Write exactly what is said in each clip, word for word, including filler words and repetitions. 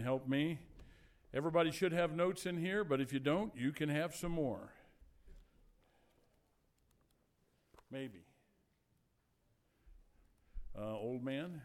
help me. Everybody should have notes in here, but if you don't, you can have some more. Maybe. Uh, old man?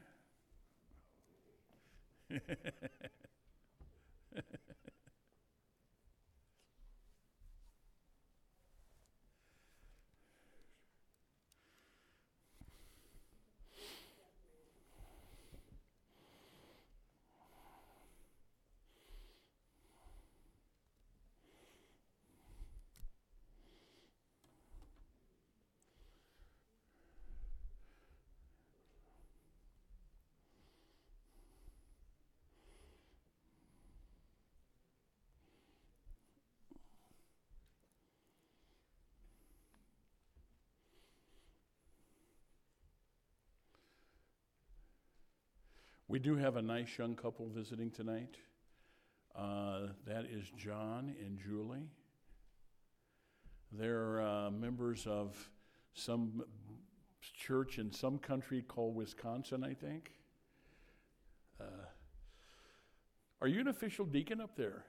We do have a nice young couple visiting tonight. Uh, that is John and Julie. They're uh, members of some church in some country called Wisconsin, I think. Uh, are you an official deacon up there?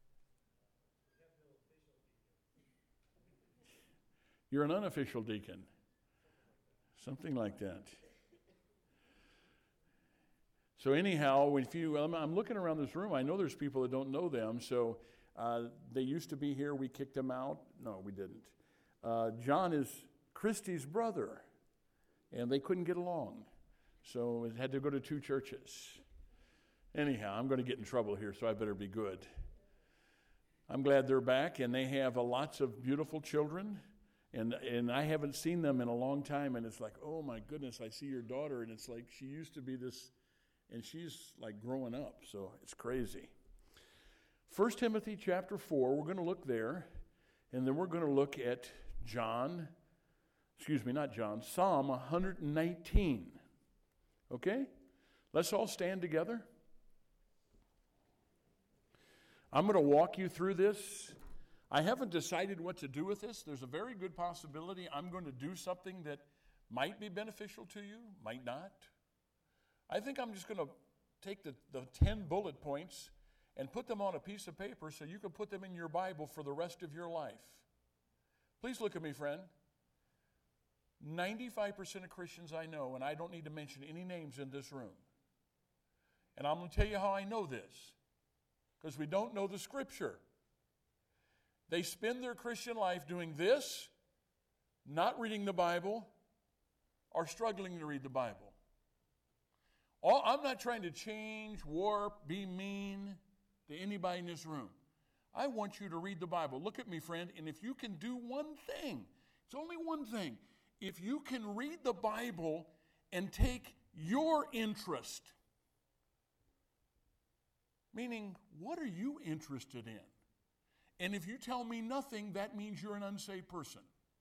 You're an unofficial deacon. Something like that. So anyhow, if you, I'm looking around this room, I know there's people that don't know them. So uh, they used to be here. We kicked them out. No, we didn't. Uh, John is Christy's brother, and they couldn't get along. So it had to go to two churches. Anyhow, I'm going to get in trouble here, so I better be good. I'm glad they're back, and they have uh, lots of beautiful children. And and I haven't seen them in a long time, and it's like, oh my goodness, I see your daughter, and it's like she used to be this. And she's like growing up, so it's crazy. First Timothy chapter four, we're going to look there, and then we're going to look at John, excuse me, not John, Psalm one nineteen. Okay? Let's all stand together. I'm going to walk you through this. I haven't decided what to do with this. There's a very good possibility I'm going to do something that might be beneficial to you, might not. I think I'm just going to take the, the ten bullet points and put them on a piece of paper so you can put them in your Bible for the rest of your life. Please look at me, friend. ninety-five percent of Christians I know, and I don't need to mention any names in this room. And I'm going to tell you how I know this, because we don't know the Scripture. They spend their Christian life doing this, not reading the Bible, or struggling to read the Bible. All, I'm not trying to change, warp, be mean to anybody in this room. I want you to read the Bible. Look at me, friend, and if you can do one thing, it's only one thing. If you can read the Bible and take your interest, meaning, what are you interested in? And if you tell me nothing, that means you're an unsaved person.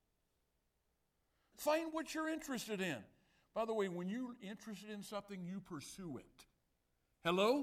Find what you're interested in. By the way, when you're interested in something, you pursue it. Hello?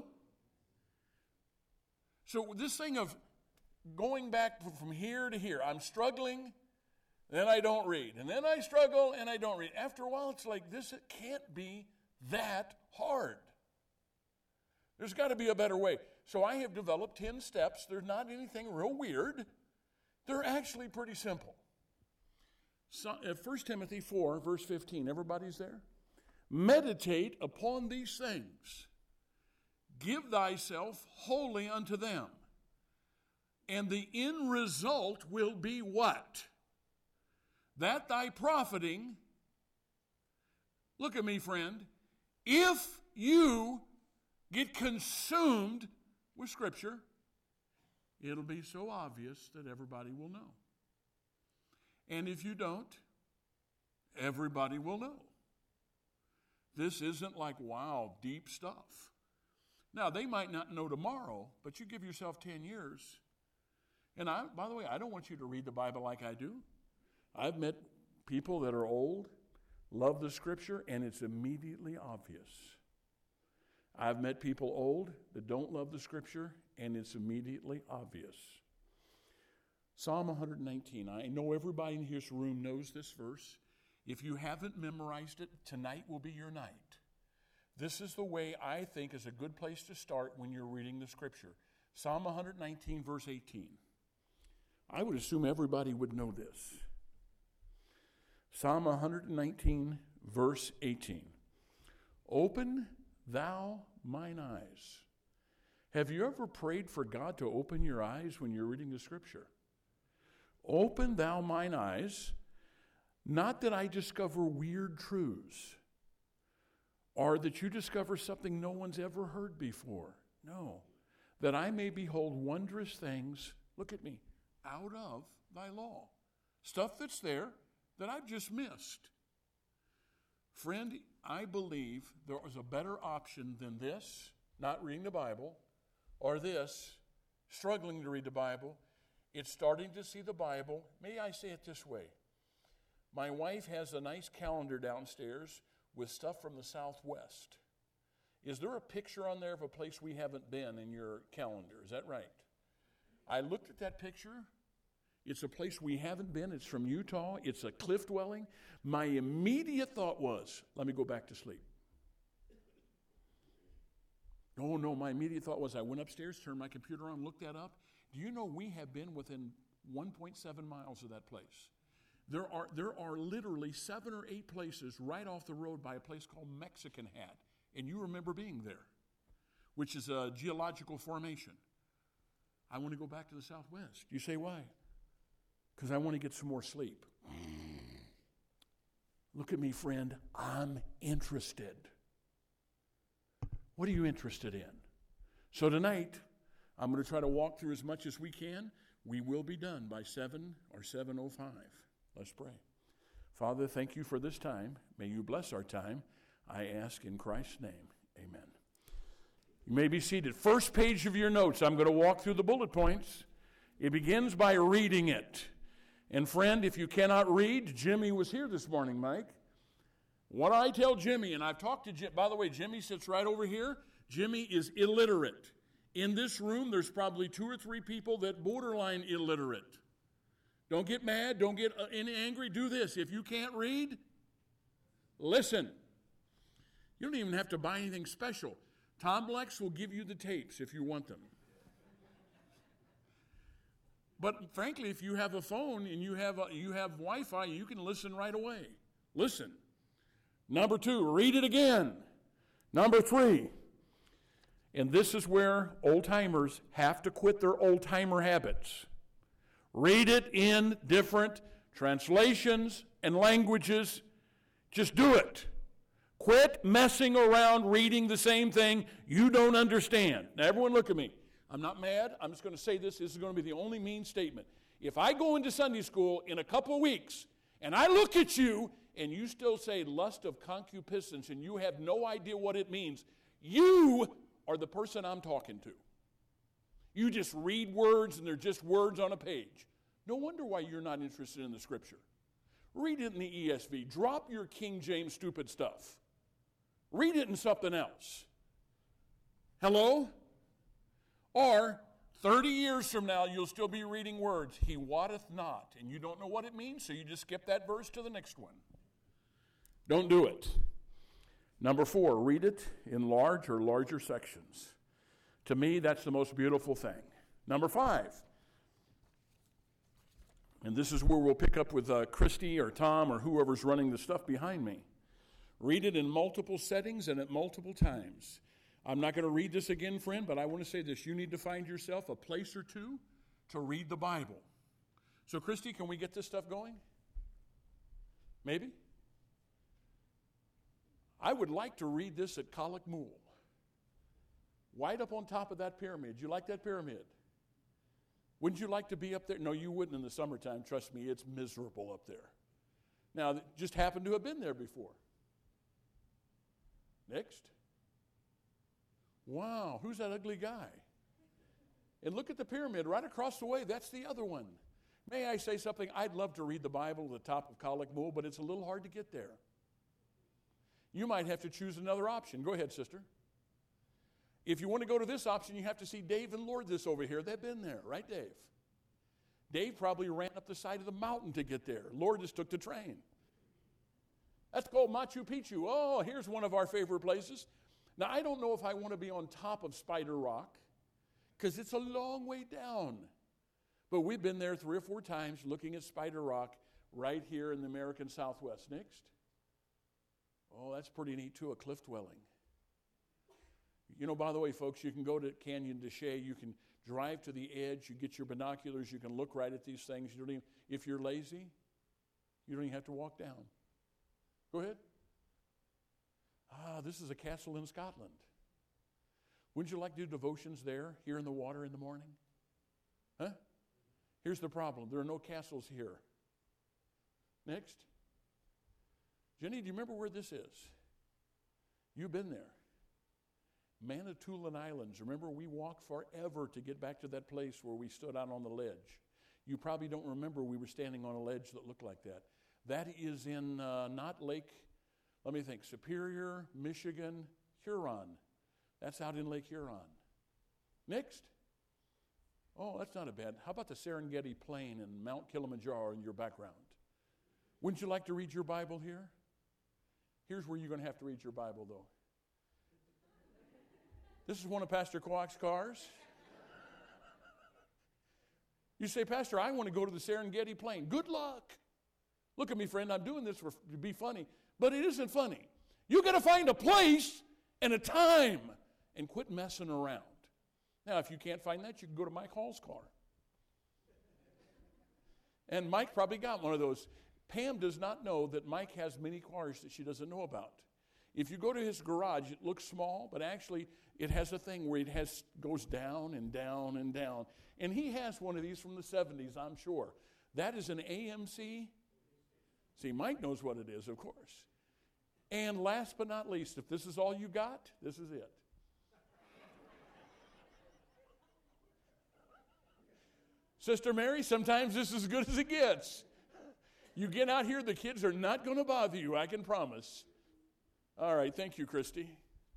So this thing of going back from here to here, I'm struggling, then I don't read. And then I struggle, and I don't read. After a while, it's like, this it can't be that hard. There's got to be a better way. So I have developed ten steps. They're not anything real weird. They're actually pretty simple. So, uh, First Timothy four, verse fifteen. Everybody's there? Meditate upon these things. Give thyself wholly unto them. And the end result will be what? That thy profiting, look at me, friend, if you get consumed with Scripture, it'll be so obvious that everybody will know. And if you don't, everybody will know. This isn't like, wow, deep stuff. Now, they might not know tomorrow, but you give yourself ten years. And I, by the way, I don't want you to read the Bible like I do. I've met people that are old, love the Scripture, and it's immediately obvious. I've met people old that don't love the Scripture, and it's immediately obvious. Psalm one nineteen. I know everybody in this room knows this verse. If you haven't memorized it, tonight will be your night. This is the way I think is a good place to start when you're reading the Scripture. Psalm one nineteen, verse eighteen. I would assume everybody would know this. Psalm one nineteen, verse eighteen. Open thou mine eyes. Have you ever prayed for God to open your eyes when you're reading the Scripture? Open thou mine eyes, not that I discover weird truths, or that you discover something no one's ever heard before. No, that I may behold wondrous things, look at me, out of thy law. Stuff that's there that I've just missed. Friend, I believe there was a better option than this, not reading the Bible, or this, struggling to read the Bible. It's starting to see the Bible. May I say it this way? My wife has a nice calendar downstairs with stuff from the Southwest. Is there a picture on there of a place we haven't been in your calendar? Is that right? I looked at that picture. It's a place we haven't been. It's from Utah. It's a cliff dwelling. My immediate thought was, let me go back to sleep. No, no, my immediate thought was I went upstairs, turned my computer on, looked that up. Do you know we have been within one point seven miles of that place? There are, there are literally seven or eight places right off the road by a place called Mexican Hat. And you remember being there, which is a geological formation. I want to go back to the Southwest. You say, why? Because I want to get some more sleep. Look at me, friend. I'm interested. What are you interested in? So tonight, I'm going to try to walk through as much as we can. We will be done by seven or seven oh five. Let's pray. Father, thank you for this time. May you bless our time. I ask in Christ's name. Amen. You may be seated. First page of your notes, I'm going to walk through the bullet points. It begins by reading it. And friend, if you cannot read, Jimmy was here this morning, Mike. What I tell Jimmy, and I've talked to Jim, by the way, Jimmy sits right over here. Jimmy is illiterate. In this room, there's probably two or three people that borderline illiterate. Don't get mad. Don't get angry. Do this. If you can't read, listen. You don't even have to buy anything special. Tom Blex will give you the tapes if you want them. But frankly, if you have a phone and you have a, you have Wi-Fi, you can listen right away. Listen. Number two, read it again. Number three, and this is where old-timers have to quit their old-timer habits. Read it in different translations and languages. Just do it. Quit messing around reading the same thing you don't understand. Now, everyone look at me. I'm not mad. I'm just going to say this. This is going to be the only mean statement. If I go into Sunday school in a couple of weeks and I look at you and you still say lust of concupiscence and you have no idea what it means, you are the person I'm talking to. You just read words and they're just words on a page. No wonder why you're not interested in the Scripture. Read it in the E S V. Drop your King James stupid stuff. Read it in something else. Hello? Or thirty years from now, you'll still be reading words, he wotteth not, and you don't know what it means, so you just skip that verse to the next one. Don't do it. Number four, read it in large or larger sections. To me, that's the most beautiful thing. Number five, and this is where we'll pick up with uh, Christy or Tom or whoever's running the stuff behind me. Read it in multiple settings and at multiple times. I'm not going to read this again, friend, but I want to say this. You need to find yourself a place or two to read the Bible. So, Christy, can we get this stuff going? Maybe? I would like to read this at Kalak Mool. Right up on top of that pyramid. You like that pyramid? Wouldn't you like to be up there? No, you wouldn't in the summertime. Trust me, it's miserable up there. Now, just happened to have been there before. Next. Wow, who's that ugly guy? And look at the pyramid right across the way. That's the other one. May I say something? I'd love to read the Bible at the top of Kalak Mool, but it's a little hard to get there. You might have to choose another option. Go ahead, sister. If you want to go to this option, you have to see Dave and Lord this over here. They've been there, right, Dave? Dave probably ran up the side of the mountain to get there. Lord just took the train. That's called Machu Picchu. Oh, here's one of our favorite places. Now, I don't know if I want to be on top of Spider Rock because it's a long way down. But we've been there three or four times looking at Spider Rock right here in the American Southwest. Next. Oh, that's pretty neat too, a cliff dwelling. You know, by the way, folks, you can go to Canyon de Chelly. You can drive to the edge. You get your binoculars. You can look right at these things. You don't even, if you're lazy, you don't even have to walk down. Go ahead. Ah, this is a castle in Scotland. Wouldn't you like to do devotions there, here in the water in the morning? Huh? Here's the problem. There are no castles here. Next. Jenny, do you remember where this is? You've been there. Manitoulin Islands. Remember, we walked forever to get back to that place where we stood out on the ledge. You probably don't remember we were standing on a ledge that looked like that. That is in uh, not Lake, let me think, Superior, Michigan, Huron. That's out in Lake Huron. Next. Oh, that's not a bad. How about the Serengeti Plain and Mount Kilimanjaro in your background? Wouldn't you like to read your Bible here? Here's where you're going to have to read your Bible, though. This is one of Pastor Kwok's cars. You say, Pastor, I want to go to the Serengeti Plain. Good luck. Look at me, friend. I'm doing this for, to be funny, but it isn't funny. You got to find a place and a time and quit messing around. Now, if you can't find that, you can go to Mike Hall's car. And Mike probably got one of those. Pam does not know that Mike has many cars that she doesn't know about. If you go to his garage, it looks small, but actually it has a thing where it has goes down and down and down. And he has one of these from the seventies, I'm sure. That is an A M C. See, Mike knows what it is, of course. And last but not least, if this is all you got, this is it. Sister Mary, sometimes this is as good as it gets. You get out here, the kids are not going to bother you, I can promise. All right, thank you, Christy.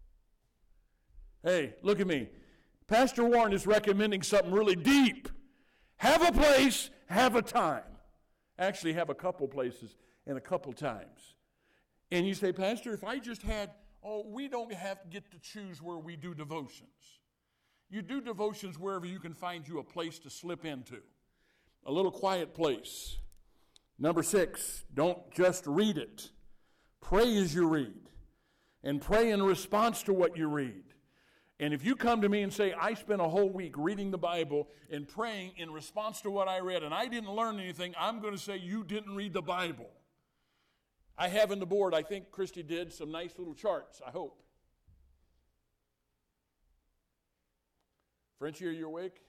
Hey, look at me. Pastor Warren is recommending something really deep. Have a place, have a time. Actually, have a couple places and a couple times. And you say, Pastor, if I just had, oh, we don't have to get to choose where we do devotions. You do devotions wherever you can find you a place to slip into. A little quiet place. Number six, don't just read it. Pray as you read. And pray in response to what you read. And if you come to me and say, I spent a whole week reading the Bible and praying in response to what I read, and I didn't learn anything, I'm going to say you didn't read the Bible. I have in the board, I think Christy did, some nice little charts, I hope. Frenchie, are you awake?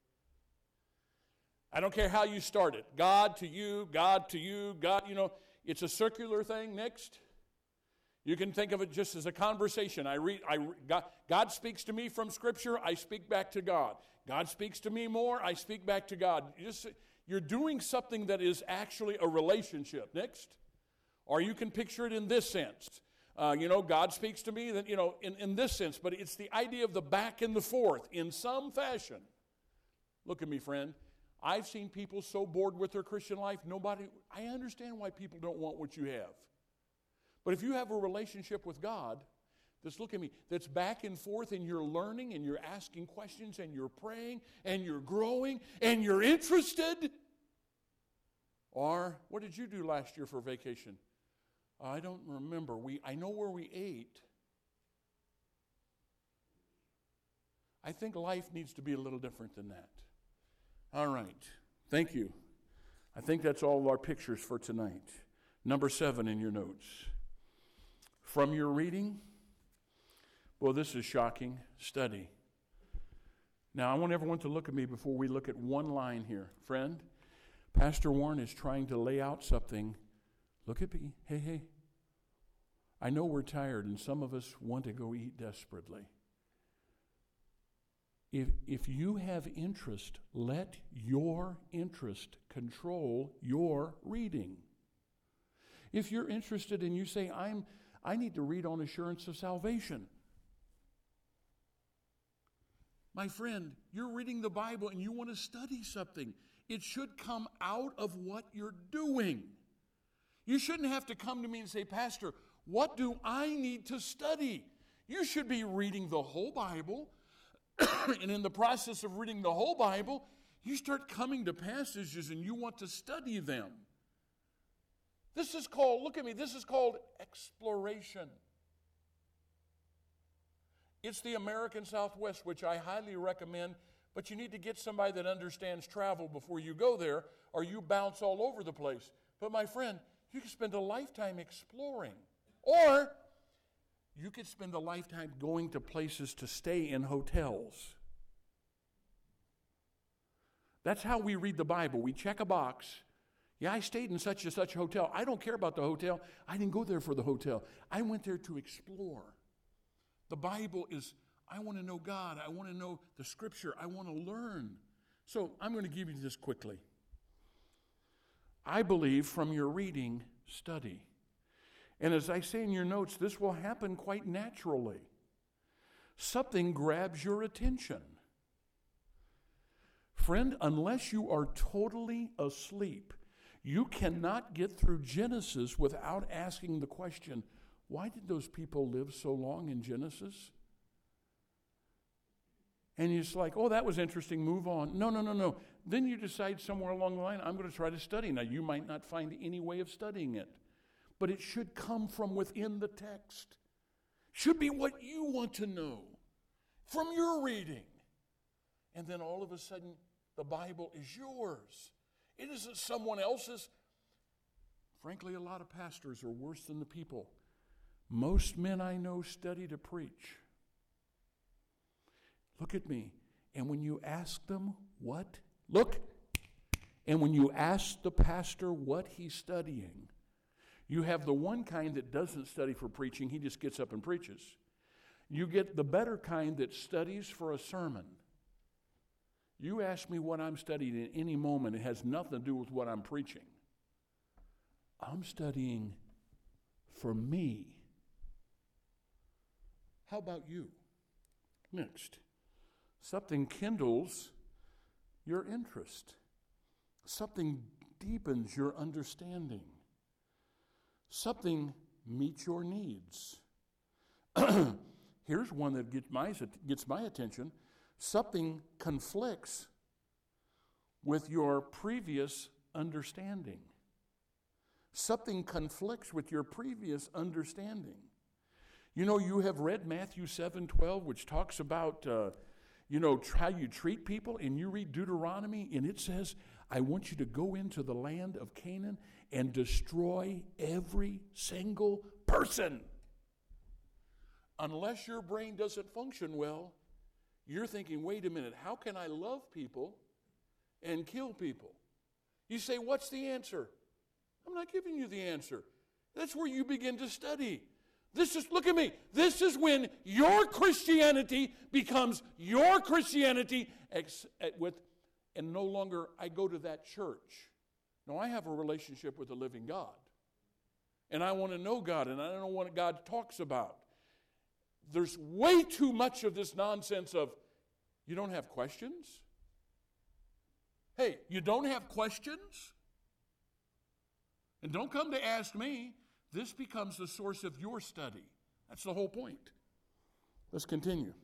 I don't care how you start it. God to you, God to you, God, you know, it's a circular thing. Next. You can think of it just as a conversation. I read, I, God, God speaks to me from Scripture, I speak back to God. God speaks to me more, I speak back to God. You just, you're doing something that is actually a relationship. Next. Or you can picture it in this sense. Uh, you know, God speaks to me, that, you know, in, in this sense, but it's the idea of the back and the forth in some fashion. Look at me, friend. I've seen people so bored with their Christian life, nobody, I understand why people don't want what you have. But if you have a relationship with God, that's, look at me, that's back and forth and you're learning and you're asking questions and you're praying and you're growing and you're interested. Or, what did you do last year for vacation? I don't remember. We, I know where we ate. I think life needs to be a little different than that. All right. Thank you. I think that's all of our pictures for tonight. Number seven in your notes. From your reading, well, this is shocking, study. Now, I want everyone to look at me before we look at one line here. Friend, Pastor Warren is trying to lay out something. Look at me. Hey, hey. I know we're tired, and some of us want to go eat desperately. If, if you have interest, let your interest control your reading. If you're interested and you say, I'm, I need to read on assurance of salvation. My friend, you're reading the Bible and you want to study something. It should come out of what you're doing. You shouldn't have to come to me and say, Pastor, what do I need to study? You should be reading the whole Bible, and in the process of reading the whole Bible, you start coming to passages and you want to study them. This is called, look at me, this is called exploration. It's the American Southwest, which I highly recommend, but you need to get somebody that understands travel before you go there, or you bounce all over the place. But my friend, you can spend a lifetime exploring. Or you could spend a lifetime going to places to stay in hotels. That's how we read the Bible. We check a box. Yeah, I stayed in such and such hotel. I don't care about the hotel. I didn't go there for the hotel. I went there to explore. The Bible is, I want to know God. I want to know the Scripture. I want to learn. So I'm going to give you this quickly. I believe from your reading, study. And as I say in your notes, this will happen quite naturally. Something grabs your attention. Friend, unless you are totally asleep, you cannot get through Genesis without asking the question, why did those people live so long in Genesis? And you're just like, oh, that was interesting, move on. No, no, no, no. Then you decide somewhere along the line, I'm going to try to study. Now, you might not find any way of studying it, but it should come from within the text. Should be what you want to know from your reading. And then all of a sudden, the Bible is yours. It isn't someone else's. Frankly, a lot of pastors are worse than the people. Most men I know study to preach. Look at me. And when you ask them what, look, and when you ask the pastor what he's studying, you have the one kind that doesn't study for preaching, he just gets up and preaches. You get the better kind that studies for a sermon. You ask me what I'm studying at any moment, it has nothing to do with what I'm preaching. I'm studying for me. How about you? Next, something kindles your interest. Something deepens your understanding. Something meets your needs. Here's one that gets my, gets my attention. Something conflicts with your previous understanding. Something conflicts with your previous understanding. You know, you have read Matthew seven twelve, which talks about, uh, you know, how you treat people, and you read Deuteronomy, and it says, I want you to go into the land of Canaan and destroy every single person. Unless your brain doesn't function well, you're thinking, wait a minute, how can I love people and kill people? You say, what's the answer? I'm not giving you the answer. That's where you begin to study. This is, look at me, this is when your Christianity becomes your Christianity ex- with, and no longer I go to that church. No, I have a relationship with the living God. And I want to know God, and I don't know what God talks about. There's way too much of this nonsense of, you don't have questions? Hey, you don't have questions? And don't come to ask me. This becomes the source of your study. That's the whole point. Let's continue.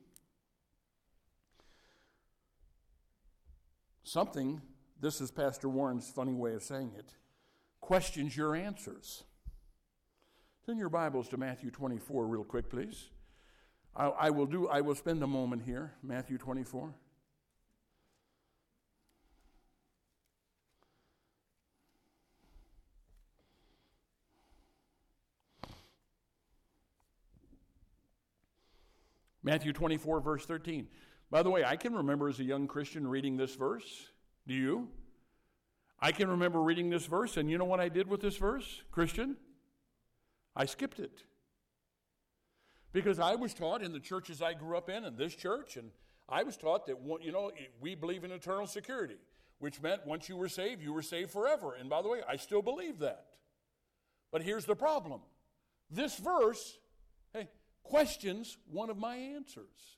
Something, this is Pastor Warren's funny way of saying it, questions your answers. Turn your Bibles to Matthew twenty-four real quick, please. I, I will do. I will spend a moment here. Matthew twenty-four. Matthew twenty-four, verse thirteen. By the way, I can remember as a young Christian reading this verse. Do you? I can remember reading this verse, and you know what I did with this verse, Christian? I skipped it. Because I was taught in the churches I grew up in, and this church, and I was taught that, you know, we believe in eternal security, which meant once you were saved, you were saved forever. And by the way, I still believe that. But here's the problem. This verse, hey, questions one of my answers.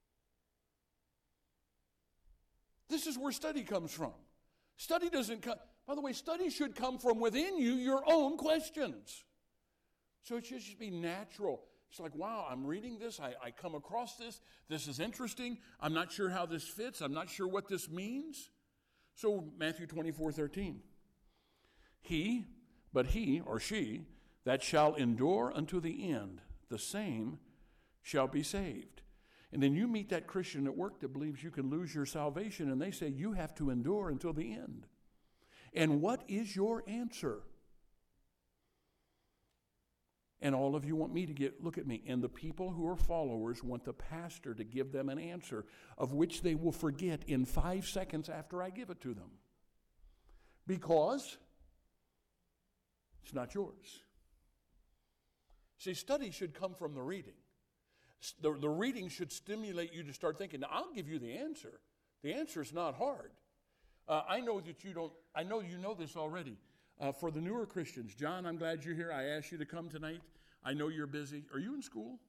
This is where study comes from. Study doesn't come, by the way, study should come from within you, your own questions. So it should just be natural. It's like, wow, I'm reading this. I, I come across this. This is interesting. I'm not sure how this fits. I'm not sure what this means. So Matthew twenty-four thirteen. He, but he or she, that shall endure unto the end, the same shall be saved. And then you meet that Christian at work that believes you can lose your salvation, and they say you have to endure until the end. And what is your answer? And all of you want me to get, look at me, and the people who are followers want the pastor to give them an answer of which they will forget in five seconds after I give it to them. Because it's not yours. See, study should come from the reading. The, the reading should stimulate you to start thinking. Now, I'll give you the answer. The answer is not hard. Uh, I know that you don't, I know you know this already. Uh, for the newer Christians, John, I'm glad you're here. I asked you to come tonight. I know you're busy. Are you in school?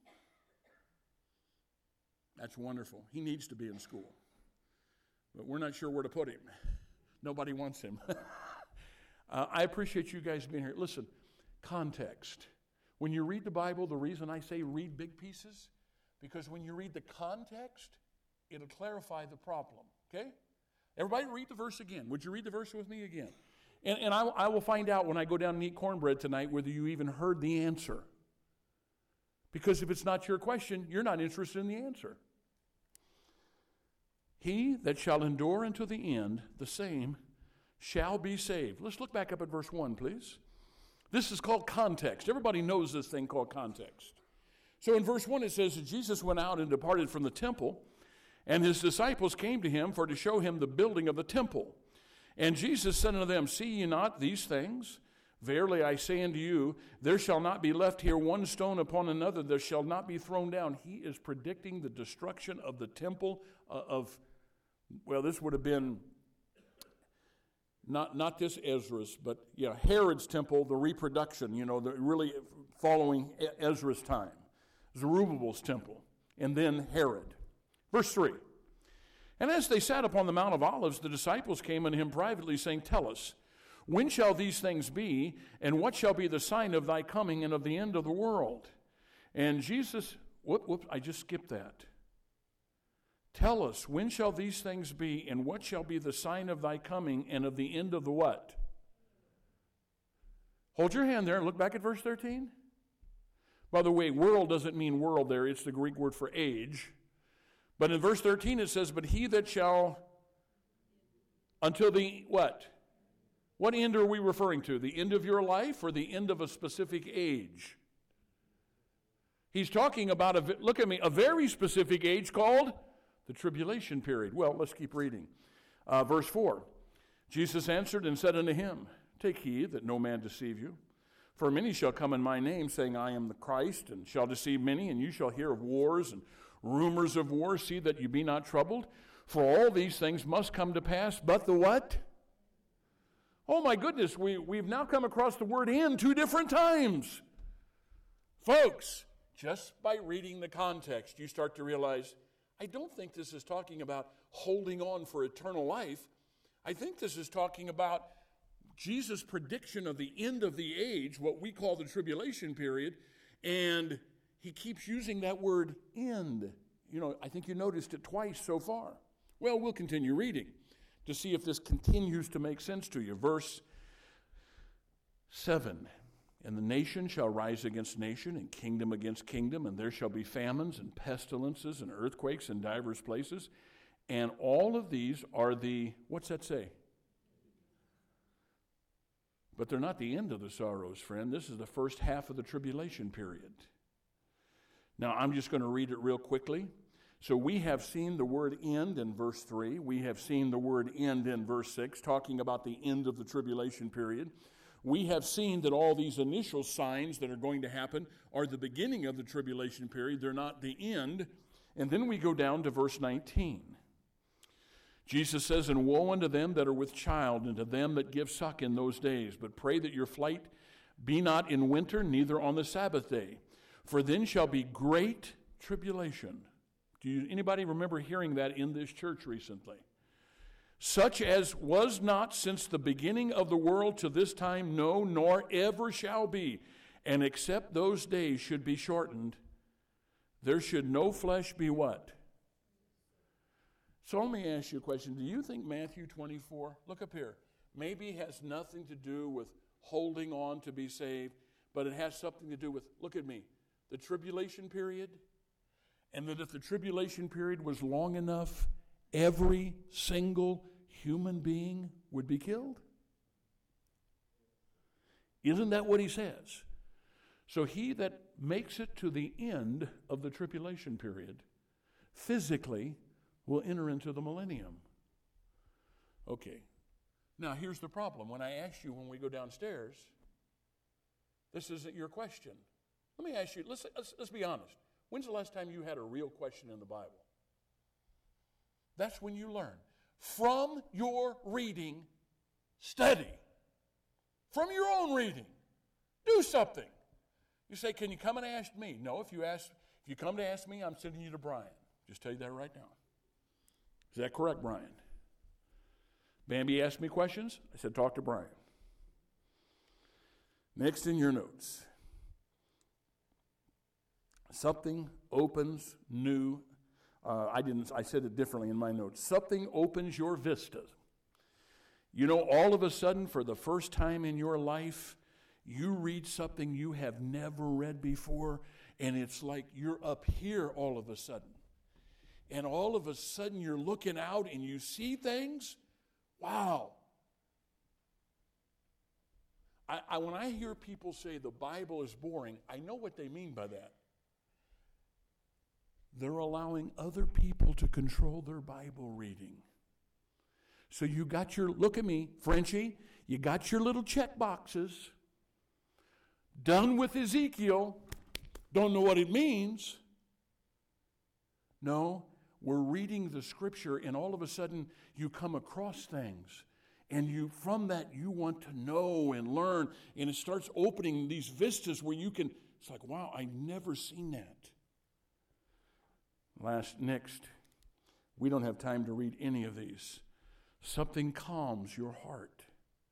That's wonderful. He needs to be in school. But we're not sure where to put him. Nobody wants him. uh, I appreciate you guys being here. Listen, context. When you read the Bible, the reason I say read big pieces, because when you read the context, it'll clarify the problem, okay? Everybody read the verse again. Would you read the verse with me again? And, and I, I will find out when I go down and eat cornbread tonight whether you even heard the answer. Because if it's not your question, you're not interested in the answer. He that shall endure unto the end, the same shall be saved. Let's look back up at verse one, please. This is called context. Everybody knows this thing called context. So in verse one it says that Jesus went out and departed from the temple, and his disciples came to him for to show him the building of the temple. And Jesus said unto them, See ye not these things? Verily I say unto you, there shall not be left here one stone upon another that shall not be thrown down. He is predicting the destruction of the temple uh, of, well, this would have been not not this Ezra's, but yeah, Herod's temple, the reproduction, you know, the really following Ezra's time. Zerubbabel's temple, and then Herod. Verse three. And as they sat upon the Mount of Olives, the disciples came unto him privately, saying, Tell us, when shall these things be, and what shall be the sign of thy coming and of the end of the world? And Jesus, whoop, whoop, I just skipped that. Tell us, when shall these things be, and what shall be the sign of thy coming and of the end of the what? Hold your hand there and look back at verse thirteen. By the way, world doesn't mean world there. It's the Greek word for age. But in verse thirteen it says, But he that shall, until the what? What end are we referring to? The end of your life or the end of a specific age? He's talking about, a, look at me, a very specific age called the tribulation period. Well, let's keep reading. Uh, verse four. Jesus answered and said unto him, Take heed that no man deceive you. For many shall come in my name, saying, I am the Christ, and shall deceive many, and you shall hear of wars and rumors of wars. See that you be not troubled. For all these things must come to pass, but the what? Oh my goodness, we, we've now come across the word "in" two different times. Folks, just by reading the context, you start to realize, I don't think this is talking about holding on for eternal life. I think this is talking about Jesus' prediction of the end of the age, what we call the tribulation period, and he keeps using that word "end." You know, I think you noticed it twice so far. Well, we'll continue reading to see if this continues to make sense to you. Verse seven. And the nation shall rise against nation, and kingdom against kingdom, and there shall be famines and pestilences and earthquakes in divers places. And all of these are the, what's that say? But they're not the end of the sorrows, friend. This is the first half of the tribulation period. Now, I'm just going to read it real quickly. So we have seen the word "end" in verse three. We have seen the word "end" in verse six, talking about the end of the tribulation period. We have seen that all these initial signs that are going to happen are the beginning of the tribulation period. They're not the end. And then we go down to verse nineteen. Jesus says, And woe unto them that are with child, and to them that give suck in those days. But pray that your flight be not in winter, neither on the Sabbath day. For then shall be great tribulation. Do you, anybody remember hearing that in this church recently? Such as was not since the beginning of the world to this time, no, nor ever shall be. And except those days should be shortened, There should no flesh be what? So let me ask you a question. Do you think Matthew twenty-four, look up here, maybe has nothing to do with holding on to be saved, but it has something to do with, look at me, the tribulation period? And that if the tribulation period was long enough, every single human being would be killed? Isn't that what he says? So he that makes it to the end of the tribulation period physically will enter into the millennium. Okay. Now here's the problem. When I ask you when we go downstairs, this isn't your question. Let me ask you, let's, let's, let's be honest. When's the last time you had a real question in the Bible? That's when you learn. From your reading, study. From your own reading, do something. You say, can you come and ask me? No, if you ask, if you come to ask me, I'm sending you to Brian. Just tell you that right now. Is that correct, Brian? Bambi asked me questions. I said, talk to Brian. Next in your notes. Something opens new. Uh, I didn't. I said it differently in my notes. Something opens your vistas. You know, all of a sudden, for the first time in your life, you read something you have never read before, and it's like you're up here all of a sudden. And all of a sudden, you're looking out and you see things. Wow. I, I, when I hear people say the Bible is boring, I know what they mean by that. They're allowing other people to control their Bible reading. So you got your, look at me, Frenchie, you got your little check boxes. Done with Ezekiel. Don't know what it means. No, we're reading the scripture and all of a sudden you come across things. And you, from that, you want to know and learn. And it starts opening these vistas where you can, it's like, wow, I've never seen that. Last, next, we don't have time to read any of these. Something calms your heart.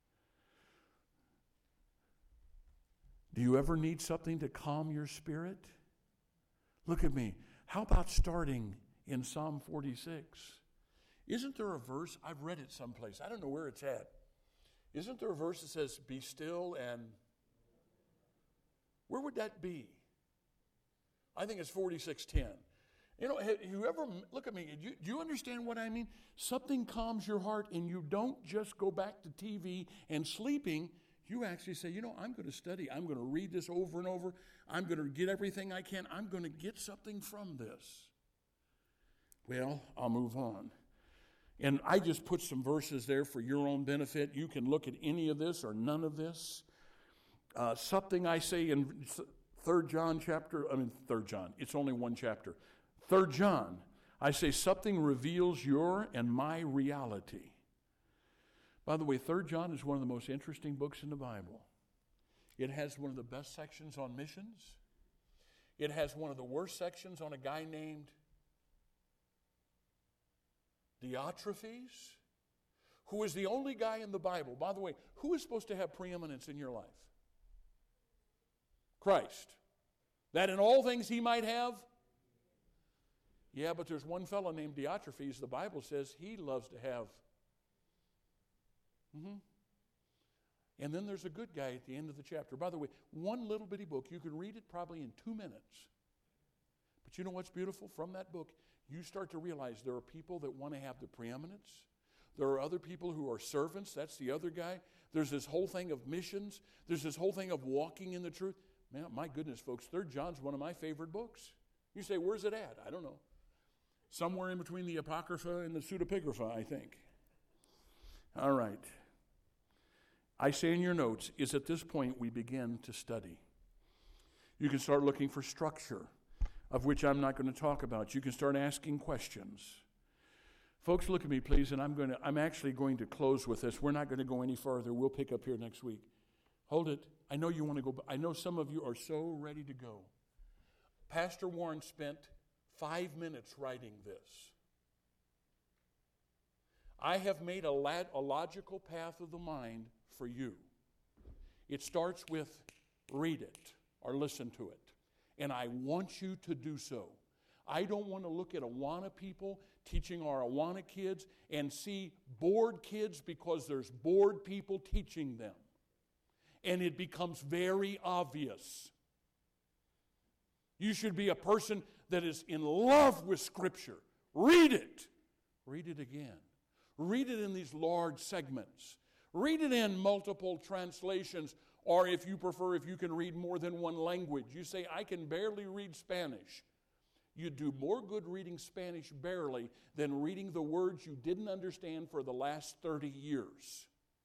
Do you ever need something to calm your spirit? Look at me. How about starting in Psalm forty-six? Isn't there a verse? I've read it someplace. I don't know where it's at. Isn't there a verse that says, be still and... Where would that be? I think it's forty-six ten. You know, have you ever, look at me, do you, do you understand what I mean? Something calms your heart and you don't just go back to T V and sleeping. You actually say, you know, I'm going to study. I'm going to read this over and over. I'm going to get everything I can. I'm going to get something from this. Well, I'll move on. And I just put some verses there for your own benefit. You can look at any of this or none of this. Uh, something I say in Third John chapter, I mean, Third John, it's only one chapter. Third John, I say something reveals your and my reality. By the way, Third John is one of the most interesting books in the Bible. It has one of the best sections on missions. It has one of the worst sections on a guy named Diotrephes, who is the only guy in the Bible. By the way, who is supposed to have preeminence in your life? Christ. That in all things he might have. Yeah, but there's one fellow named Diotrephes, the Bible says he loves to have. Mm-hmm. And then there's a good guy at the end of the chapter. By the way, one little bitty book, you can read it probably in two minutes. But you know what's beautiful? From that book, you start to realize there are people that want to have the preeminence. There are other people who are servants. That's the other guy. There's this whole thing of missions. There's this whole thing of walking in the truth. Man, my goodness, folks, Third John's one of my favorite books. You say, where's it at? I don't know. Somewhere in between the Apocrypha and the Pseudepigrapha, I think. All right. I say in your notes, is at this point we begin to study. You can start looking for structure, of which I'm not going to talk about. You can start asking questions. Folks, look at me, please, and I'm going to, I'm actually going to close with this. We're not going to go any further. We'll pick up here next week. Hold it. I know you want to go, but I know some of you are so ready to go. Pastor Warren spent five minutes writing this. I have made a, lad, a logical path of the mind for you. It starts with read it or listen to it. And I want you to do so. I don't want to look at Awana people teaching our Awana kids and see bored kids because there's bored people teaching them. And it becomes very obvious. You should be a person that is in love with Scripture. Read it. Read it again. Read it in these large segments. Read it in multiple translations, or if you prefer, if you can read more than one language. You say, I can barely read Spanish. You do more good reading Spanish barely than reading the words you didn't understand for the last thirty years.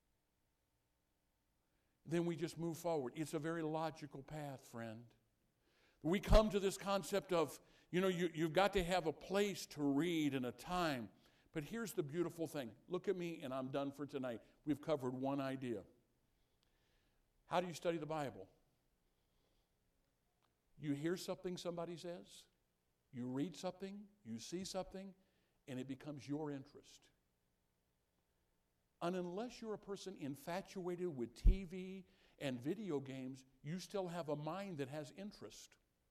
Then we just move forward. It's a very logical path, friend. We come to this concept of, you know, you, you've got to have a place to read and a time. But here's the beautiful thing. Look at me, and I'm done for tonight. We've covered one idea. How do you study the Bible? You hear something somebody says, you read something, you see something, and it becomes your interest. And unless you're a person infatuated with T V and video games, you still have a mind that has interest.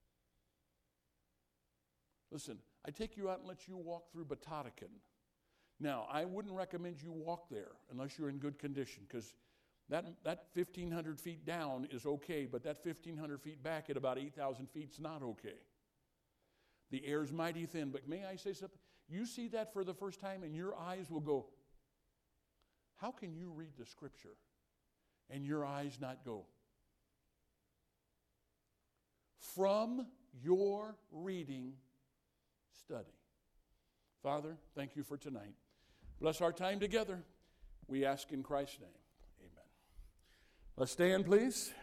Listen, I take you out and let you walk through Batatican. Now, I wouldn't recommend you walk there unless you're in good condition, because that, that fifteen hundred feet down is okay, but that fifteen hundred feet back at about eight thousand feet is not okay. The air's mighty thin, but may I say something? You see that for the first time and your eyes will go, how can you read the Scripture and your eyes not go? From your reading, study. Father, thank you for tonight. Bless our time together. We ask in Christ's name. Amen. Let's stand, please.